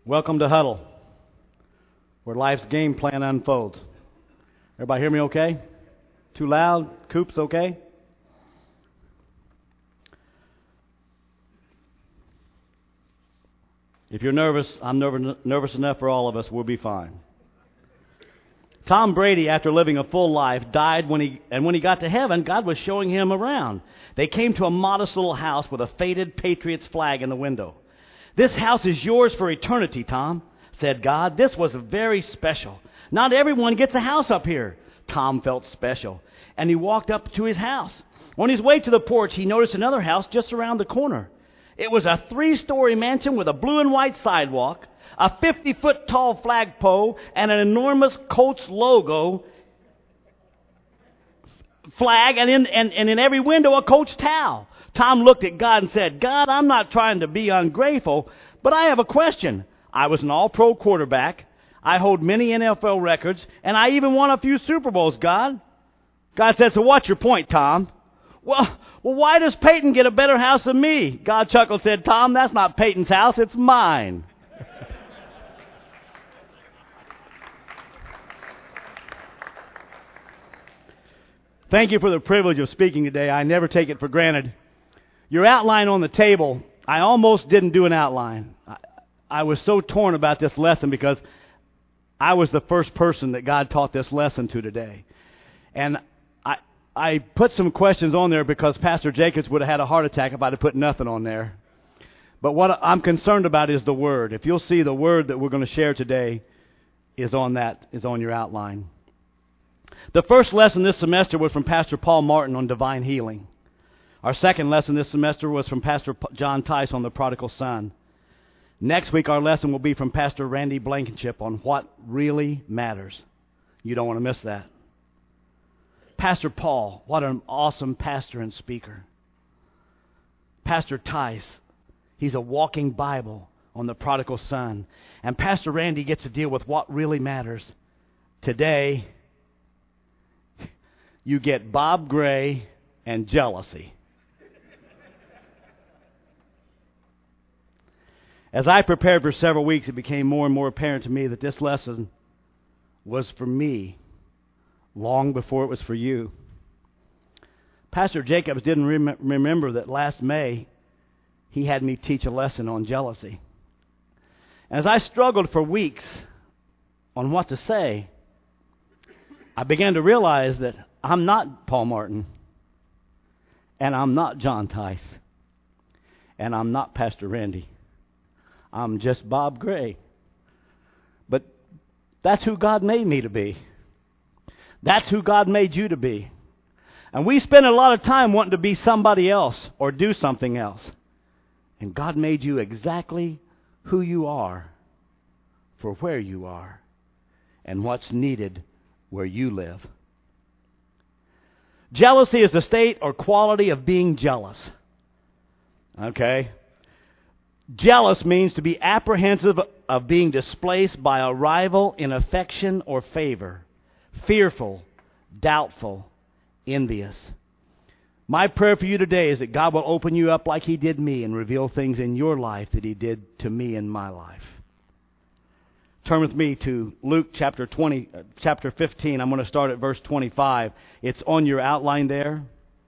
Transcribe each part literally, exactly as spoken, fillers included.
Welcome to Huddle, where life's game plan unfolds. Everybody hear me okay? Too loud? Coops okay? If you're nervous, I'm nervous, nervous enough for all of us. We'll be fine. Tom Brady, after living a full life, died when he, and when he got to heaven, God was showing him around. They came to a modest little house with a faded Patriots flag in the window. "This house is yours for eternity, Tom," said God. This was very special. Not everyone gets a house up here. Tom felt special, and he walked up to his house. On his way to the porch, he noticed another house just around the corner. It was a three-story mansion with a blue and white sidewalk, a fifty-foot tall flagpole, and an enormous Colts logo flag, and in, and, and in every window a Colts towel. Tom looked at God and said, "God, I'm not trying to be ungrateful, but I have a question. I was an all-pro quarterback. I hold many N F L records, and I even won a few Super Bowls, God." God said, "So what's your point, Tom?" Well, well, why does Peyton get a better house than me?" God chuckled and said, "Tom, that's not Peyton's house, it's mine." Thank you for the privilege of speaking today. I never take it for granted. Your outline on the table, I almost didn't do an outline. I, I was so torn about this lesson because I was the first person that God taught this lesson to today. And I I put some questions on there because Pastor Jacobs would have had a heart attack if I'd have put nothing on there. But what I'm concerned about is the Word. If you'll see, the Word that we're going to share today is on that, is on your outline. The first lesson this semester was from Pastor Paul Martin on divine healing. Our second lesson this semester was from Pastor John Tice on the prodigal son. Next week, our lesson will be from Pastor Randy Blankenship on what really matters. You don't want to miss that. Pastor Paul, what an awesome pastor and speaker. Pastor Tice, he's a walking Bible on the prodigal son. And Pastor Randy gets to deal with what really matters. Today, you get Bob Gray and jealousy. As I prepared for several weeks, it became more and more apparent to me that this lesson was for me long before it was for you. Pastor Jacobs didn't rem- remember that last May he had me teach a lesson on jealousy. As I struggled for weeks on what to say, I began to realize that I'm not Paul Martin, and I'm not John Tice, and I'm not Pastor Randy. I'm just Bob Gray. But that's who God made me to be. That's who God made you to be. And we spend a lot of time wanting to be somebody else or do something else. And God made you exactly who you are for where you are and what's needed where you live. Jealousy is the state or quality of being jealous. Okay? Jealous means to be apprehensive of being displaced by a rival in affection or favor, fearful, doubtful, envious. My prayer for you today is that God will open you up like He did me and reveal things in your life that He did to me in my life. Turn with me to Luke chapter twenty, uh, chapter fifteen. I'm going to start at verse twenty-five. It's on your outline there.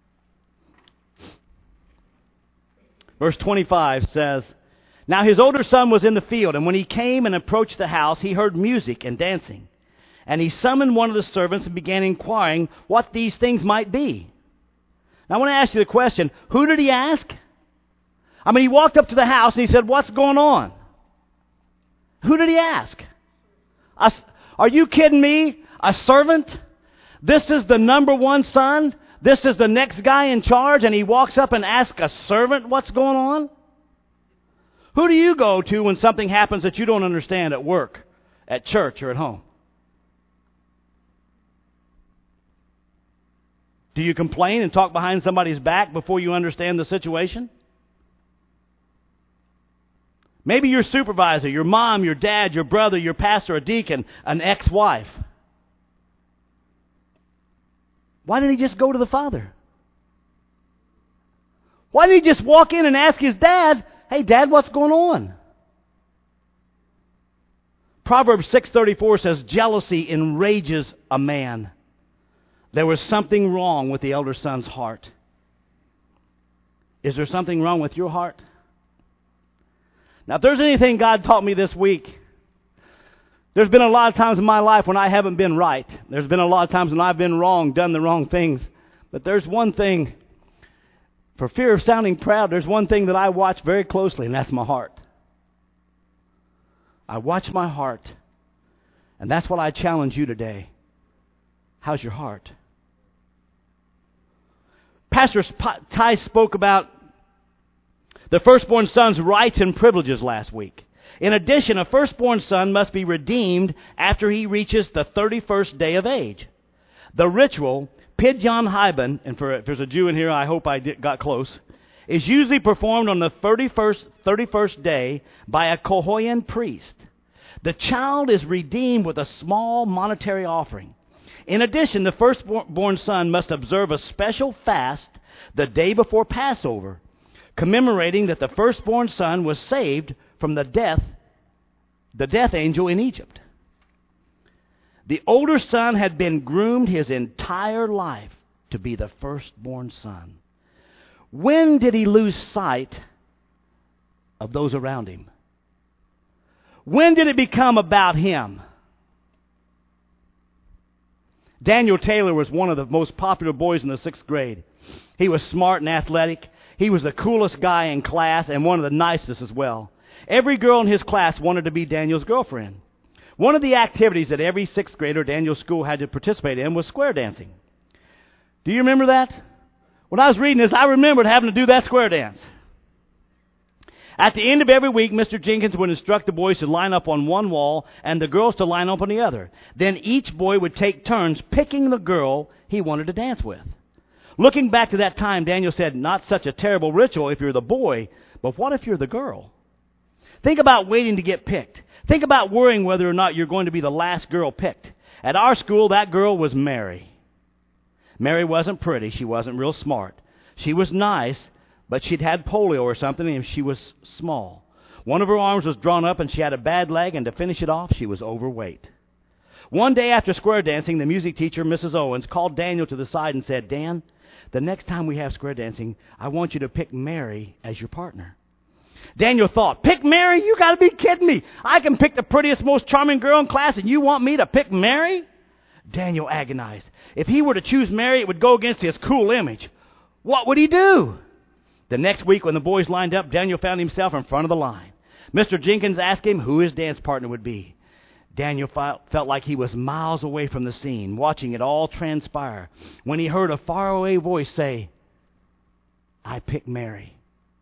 Verse twenty-five says, "Now his older son was in the field, and when he came and approached the house, he heard music and dancing. And he summoned one of the servants and began inquiring what these things might be." Now I want to ask you the question, who did he ask? I mean, he walked up to the house and he said, "What's going on?" Who did he ask? A, are you kidding me? A servant? This is the number one son? This is the next guy in charge, and he walks up and asks a servant what's going on? Who do you go to when something happens that you don't understand at work, at church, or at home? Do you complain and talk behind somebody's back before you understand the situation? Maybe your supervisor, your mom, your dad, your brother, your pastor, a deacon, an ex-wife. Why didn't he just go to the father? Why didn't he just walk in and ask his dad, "Hey, Dad, what's going on?" Proverbs six thirty-four says, jealousy enrages a man. There was something wrong with the elder son's heart. Is there something wrong with your heart? Now, if there's anything God taught me this week, there's been a lot of times in my life when I haven't been right. There's been a lot of times when I've been wrong, done the wrong things. But there's one thing, for fear of sounding proud, there's one thing that I watch very closely, and that's my heart. I watch my heart, and that's what I challenge you today. How's your heart? Pastor Ty spoke about the firstborn son's rights and privileges last week. In addition, a firstborn son must be redeemed after he reaches the thirty-first day of age. The ritual, Pidyon Haben, and for, if there's a Jew in here, I hope I did, got close, is usually performed on the thirty-first, thirty-first day by a Kohanim priest. The child is redeemed with a small monetary offering. In addition, the firstborn son must observe a special fast the day before Passover, commemorating that the firstborn son was saved from the death, the death angel in Egypt. The older son had been groomed his entire life to be the firstborn son. When did he lose sight of those around him? When did it become about him? Daniel Taylor was one of the most popular boys in the sixth grade. He was smart and athletic. He was the coolest guy in class and one of the nicest as well. Every girl in his class wanted to be Daniel's girlfriend. One of the activities that every sixth grader at Daniel's school had to participate in was square dancing. Do you remember that? When I was reading this, I remembered having to do that square dance. At the end of every week, Mister Jenkins would instruct the boys to line up on one wall and the girls to line up on the other. Then each boy would take turns picking the girl he wanted to dance with. Looking back to that time, Daniel said, not such a terrible ritual if you're the boy, but what if you're the girl? Think about waiting to get picked. Think about worrying whether or not you're going to be the last girl picked. At our school, that girl was Mary. Mary wasn't pretty. She wasn't real smart. She was nice, but she'd had polio or something, and she was small. One of her arms was drawn up, and she had a bad leg, and to finish it off, she was overweight. One day after square dancing, the music teacher, Missus Owens, called Daniel to the side and said, Dan, the next time we have square dancing, I want you to pick Mary as your partner. Daniel thought, pick Mary? You got to be kidding me. I can pick the prettiest, most charming girl in class, and you want me to pick Mary? Daniel agonized. If he were to choose Mary, it would go against his cool image. What would he do? The next week, when the boys lined up, Daniel found himself in front of the line. Mister Jenkins asked him who his dance partner would be. Daniel felt like he was miles away from the scene, watching it all transpire, when he heard a faraway voice say, I pick Mary.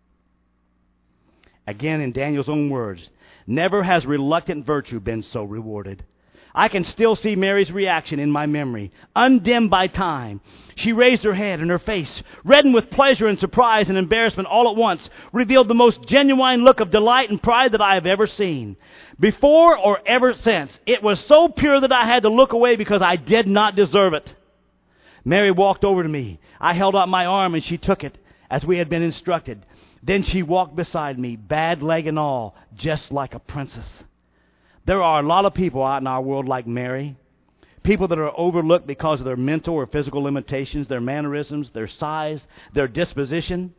Again, in Daniel's own words, never has reluctant virtue been so rewarded. I can still see Mary's reaction in my memory, undimmed by time. She raised her head, and her face, reddened with pleasure and surprise and embarrassment all at once, revealed the most genuine look of delight and pride that I have ever seen. Before or ever since, it was so pure that I had to look away because I did not deserve it. Mary walked over to me. I held out my arm, and she took it as we had been instructed. Then she walked beside me, bad leg and all, just like a princess. There are a lot of people out in our world like Mary, people that are overlooked because of their mental or physical limitations, their mannerisms, their size, their disposition.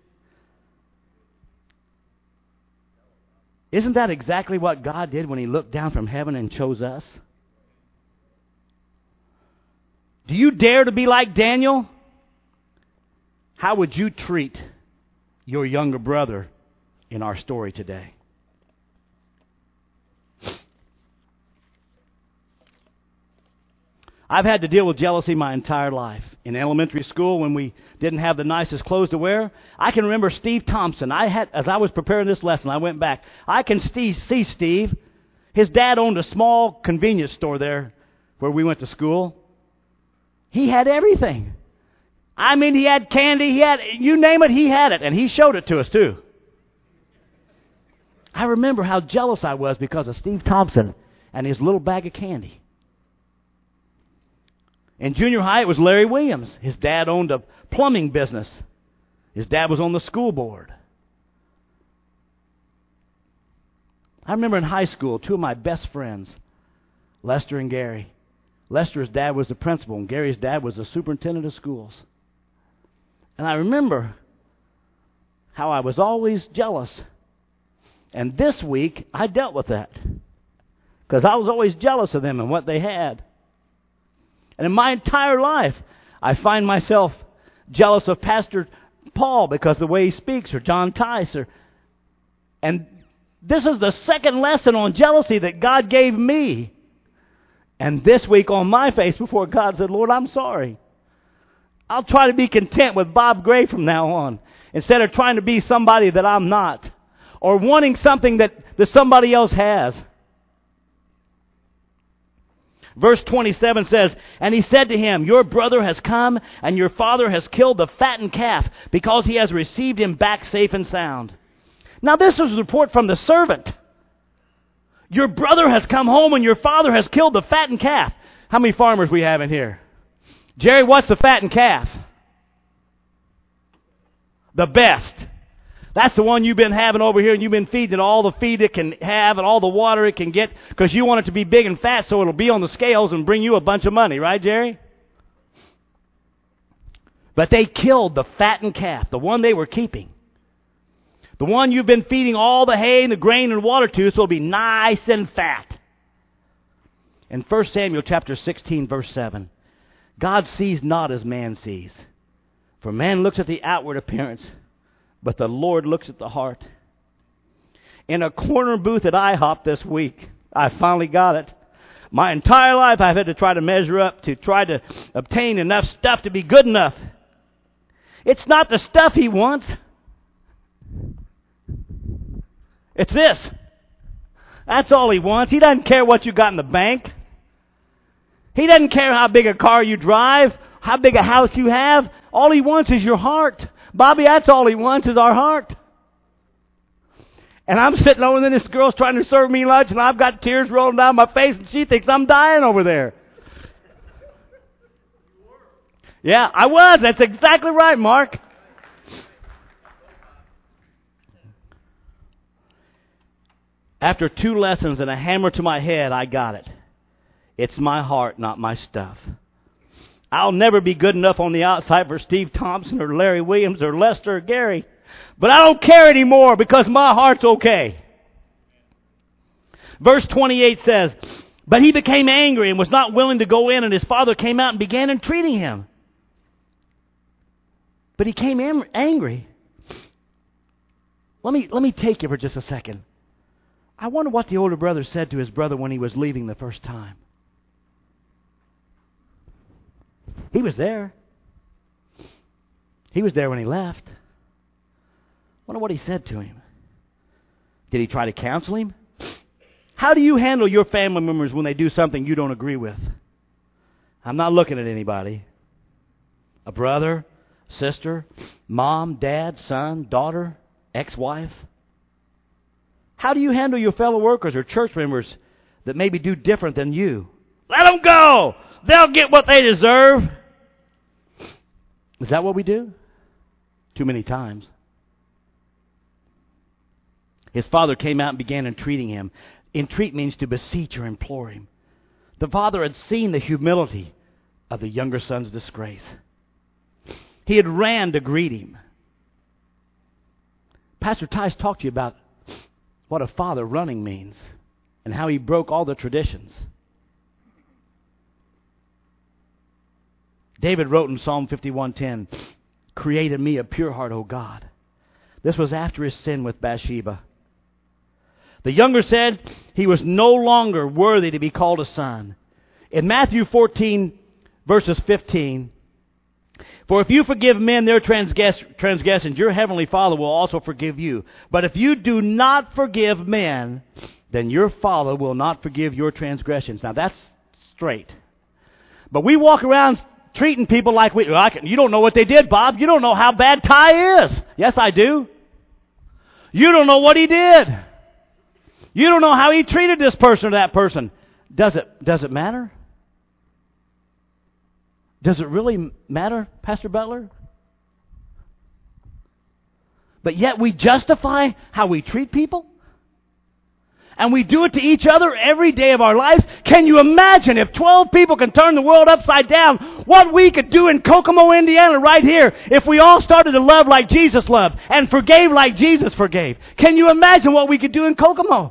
Isn't that exactly what God did when He looked down from heaven and chose us? Do you dare to be like Daniel? How would you treat your younger brother in our story today? I've had to deal with jealousy my entire life. In elementary school, when we didn't have the nicest clothes to wear, I can remember Steve Thompson. I had, as I was preparing this lesson, I went back. I can see, see Steve. His dad owned a small convenience store there where we went to school. He had everything. I mean, he had candy. He had, you name it, he had it. And he showed it to us, too. I remember how jealous I was because of Steve Thompson and his little bag of candy. In junior high, it was Larry Williams. His dad owned a plumbing business. His dad was on the school board. I remember in high school, two of my best friends Lester and Gary. Lester's dad was the principal, and Gary's dad was the superintendent of schools. And I remember how I was always jealous. And this week, I dealt with that. Because I was always jealous of them and what they had. And in my entire life, I find myself jealous of Pastor Paul because of the way he speaks, or John Tice. Or, and this is the second lesson on jealousy that God gave me. And this week on my face before God said, Lord, I'm sorry. I'll try to be content with Bob Gray from now on, instead of trying to be somebody that I'm not, or wanting something that, that somebody else has. Verse twenty-seven says, and he said to him, your brother has come, and your father has killed the fattened calf, because he has received him back safe and sound. Now this is a report from the servant. Your brother has come home, and your father has killed the fattened calf. How many farmers we have in here? Jerry, what's the fattened calf? The best. That's the one you've been having over here, and you've been feeding it all the feed it can have and all the water it can get, because you want it to be big and fat so it'll be on the scales and bring you a bunch of money. Right, Jerry? But they killed the fattened calf, the one they were keeping. The one you've been feeding all the hay and the grain and water to, so it'll be nice and fat. In First Samuel chapter sixteen, verse seven, God sees not as man sees. For man looks at the outward appearance, but the Lord looks at the heart. In a corner booth at IHOP this week, I finally got it. My entire life I've had to try to measure up to try to obtain enough stuff to be good enough. It's not the stuff he wants. It's this. That's all he wants. He doesn't care what you got in the bank. He doesn't care how big a car you drive, how big a house you have. All he wants is your heart. Bobby, that's all he wants is our heart. And I'm sitting over there, and this girl's trying to serve me lunch, and I've got tears rolling down my face, and she thinks I'm dying over there. Yeah, I was. That's exactly right, Mark. After two lessons and a hammer to my head, I got it. It's my heart, not my stuff. I'll never be good enough on the outside for Steve Thompson or Larry Williams or Lester or Gary. But I don't care anymore because my heart's okay. Verse twenty-eight says, but he became angry and was not willing to go in, and his father came out and began entreating him. But he came am- angry. Let me, let me take you for just a second. I wonder what the older brother said to his brother when he was leaving the first time. He was there. He was there when he left. I wonder what he said to him. Did he try to counsel him? How do you handle your family members when they do something you don't agree with? I'm not looking at anybody. A brother, sister, mom, dad, son, daughter, ex-wife. How do you handle your fellow workers or church members that maybe do different than you? Let them go! They'll get what they deserve. Is that what we do? Too many times. His father came out and began entreating him. Entreat means to beseech or implore him. The father had seen the humility of the younger son's disgrace. He had ran to greet him. Pastor Tice talked to you about what a father running means and how he broke all the traditions. David wrote in Psalm fifty-one ten, create in me a pure heart, O God. This was after his sin with Bathsheba. The younger said he was no longer worthy to be called a son. In Matthew fourteen, verses fifteen, for if you forgive men their transgress- transgressions, your heavenly Father will also forgive you. But if you do not forgive men, then your Father will not forgive your transgressions. Now that's straight. But we walk around treating people like we, I can, you don't know what they did, Bob. You don't know how bad Ty is. Yes, I do. You don't know what he did. You don't know how he treated this person or that person. Does it, does it matter? Does it really matter, Pastor Butler? But yet we justify how we treat people? And we do it to each other every day of our lives. Can you imagine if twelve people can turn the world upside down, what we could do in Kokomo, Indiana, right here, if we all started to love like Jesus loved and forgave like Jesus forgave? Can you imagine what we could do in Kokomo?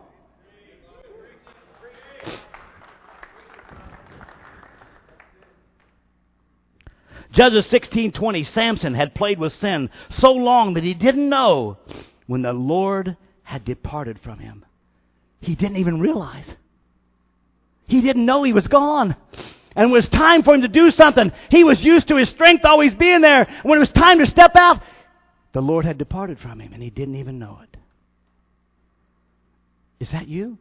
Judges sixteen twenty, Samson had played with sin so long that he didn't know when the Lord had departed from him. He didn't even realize. He didn't know he was gone. And when it was time for him to do something, he was used to his strength always being there. When it was time to step out, the Lord had departed from him and he didn't even know it. Is that you?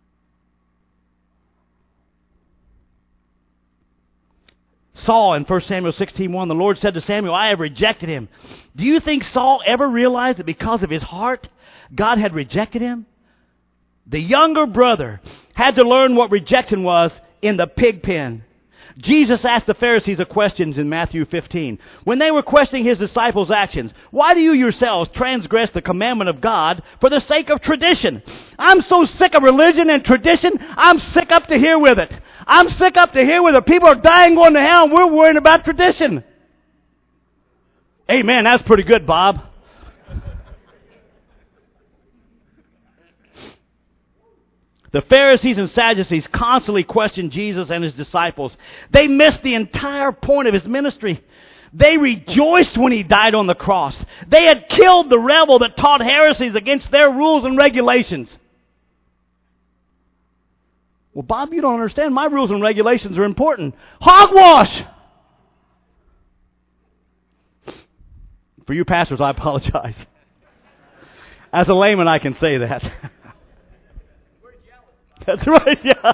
Saul in First Samuel sixteen one, the Lord said to Samuel, I have rejected him. Do you think Saul ever realized that because of his heart, God had rejected him? The younger brother had to learn what rejection was in the pig pen. Jesus asked the Pharisees a question in Matthew fifteen. When they were questioning his disciples' actions, why do you yourselves transgress the commandment of God for the sake of tradition? I'm so sick of religion and tradition, I'm sick up to here with it. I'm sick up to here with it. People are dying going to hell and we're worrying about tradition. Amen, that's pretty good, Bob. The Pharisees and Sadducees constantly questioned Jesus and his disciples. They missed the entire point of his ministry. They rejoiced when he died on the cross. They had killed the rebel that taught heresies against their rules and regulations. Well, Bob, you don't understand. My rules and regulations are important. Hogwash! For you pastors, I apologize. As a layman, I can say that. That's right, yeah.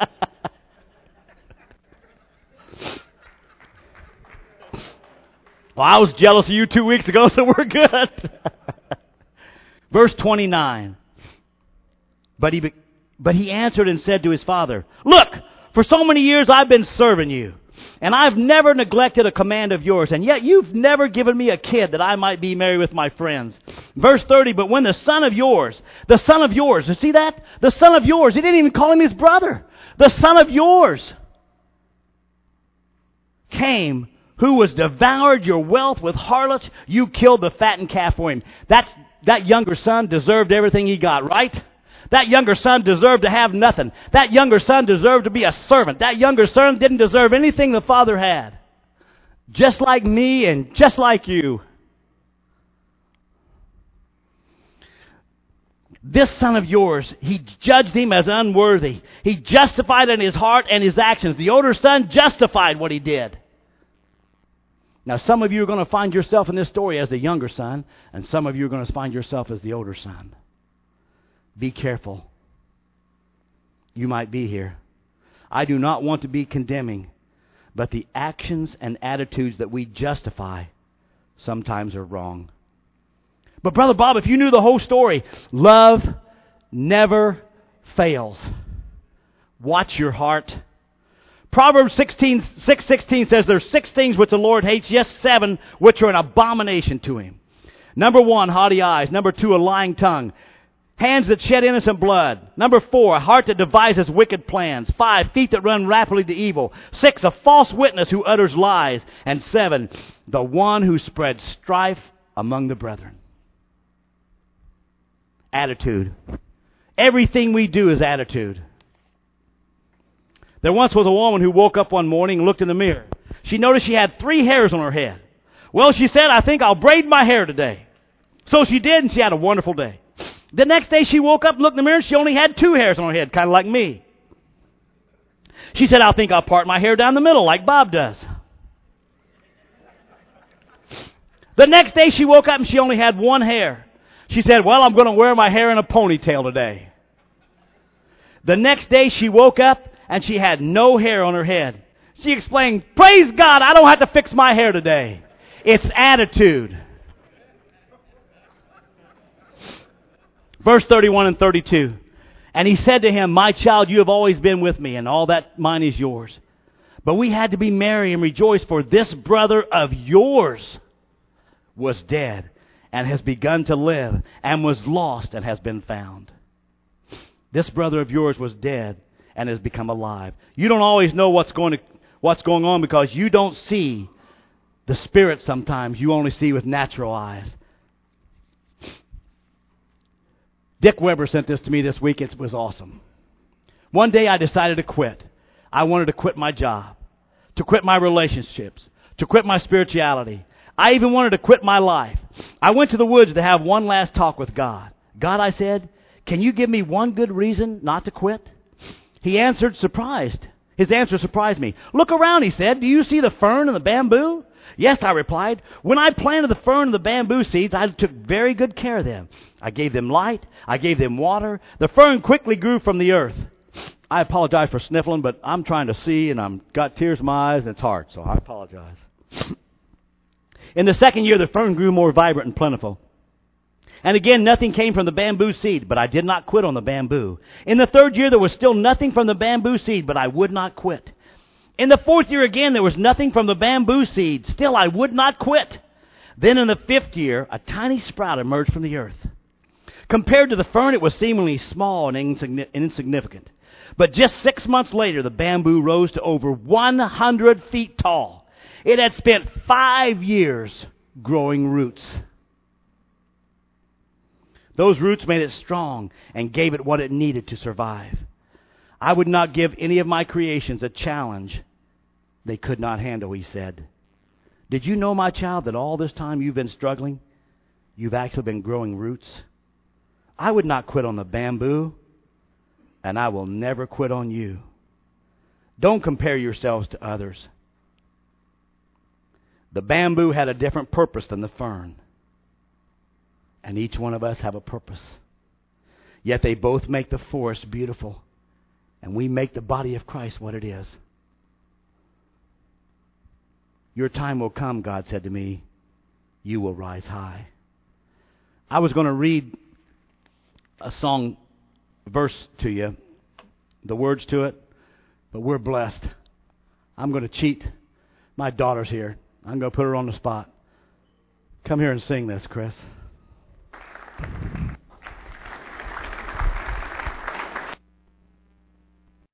Well, I was jealous of you two weeks ago, so we're good. Verse twenty-nine. But he, but he answered and said to his father, Look, for so many years I've been serving you, and I've never neglected a command of yours, and yet you've never given me a kid that I might be merry with my friends. Verse thirty, but when the son of yours, the son of yours, you see that? The son of yours, he didn't even call him his brother. The son of yours came, who was devoured your wealth with harlots, you killed the fattened calf for him. That's, that younger son deserved everything he got, right? That younger son deserved to have nothing. That younger son deserved to be a servant. That younger son didn't deserve anything the father had. Just like me and just like you. This son of yours, he judged him as unworthy. He justified in his heart and his actions. The older son justified what he did. Now, some of you are going to find yourself in this story as the younger son, and some of you are going to find yourself as the older son. Be careful. You might be here. I do not want to be condemning, but the actions and attitudes that we justify sometimes are wrong. But Brother Bob, if you knew the whole story, love never fails. Watch your heart. Proverbs sixteen, six sixteen says there's six things which the Lord hates, yes, seven, which are an abomination to him. Number one, haughty eyes. Number two, a lying tongue. Hands that shed innocent blood. Number four, a heart that devises wicked plans. Five, feet that run rapidly to evil. Six, a false witness who utters lies. And seven, the one who spreads strife among the brethren. Attitude. Everything we do is attitude. There once was a woman who woke up one morning and looked in the mirror. She noticed she had three hairs on her head. Well, she said, I think I'll braid my hair today. So she did, and she had a wonderful day. The next day she woke up, looked in the mirror, and she only had two hairs on her head, kind of like me. She said, I think I'll part my hair down the middle like Bob does. The next day she woke up and she only had one hair. She said, well, I'm going to wear my hair in a ponytail today. The next day she woke up and she had no hair on her head. She explained, praise God, I don't have to fix my hair today. It's attitude. Verse thirty-one and thirty-two. And he said to him, my child, you have always been with me, and all that mine is yours. But we had to be merry and rejoice, for this brother of yours was dead and has begun to live, and was lost and has been found. This brother of yours was dead and has become alive. You don't always know what's going to, what's going on because you don't see the Spirit sometimes. You only see with natural eyes. Dick Weber sent this to me this week. It was awesome. One day I decided to quit. I wanted to quit my job, to quit my relationships, to quit my spirituality. I even wanted to quit my life. I went to the woods to have one last talk with God. God, I said, can you give me one good reason not to quit? He answered, surprised. His answer surprised me. Look around, he said. Do you see the fern and the bamboo? Yes, I replied. When I planted the fern and the bamboo seeds, I took very good care of them. I gave them light. I gave them water. The fern quickly grew from the earth. I apologize for sniffling, but I'm trying to see, and I've got tears in my eyes, and it's hard, so I apologize. In the second year, the fern grew more vibrant and plentiful. And again, nothing came from the bamboo seed, but I did not quit on the bamboo. In the third year, there was still nothing from the bamboo seed, but I would not quit. In the fourth year again, there was nothing from the bamboo seed. Still, I would not quit. Then in the fifth year, a tiny sprout emerged from the earth. Compared to the fern, it was seemingly small and insignificant. But just six months later, the bamboo rose to over one hundred feet tall. It had spent five years growing roots. Those roots made it strong and gave it what it needed to survive. I would not give any of my creations a challenge they could not handle, he said. Did you know, my child, that all this time you've been struggling, you've actually been growing roots? I would not quit on the bamboo, and I will never quit on you. Don't compare yourselves to others. The bamboo had a different purpose than the fern. And each one of us have a purpose. Yet they both make the forest beautiful. And we make the body of Christ what it is. Your time will come, God said to me. You will rise high. I was going to read a song verse to you, the words to it, but we're blessed. I'm going to cheat. My daughter's here. I'm going to put her on the spot. Come here and sing this, Chris.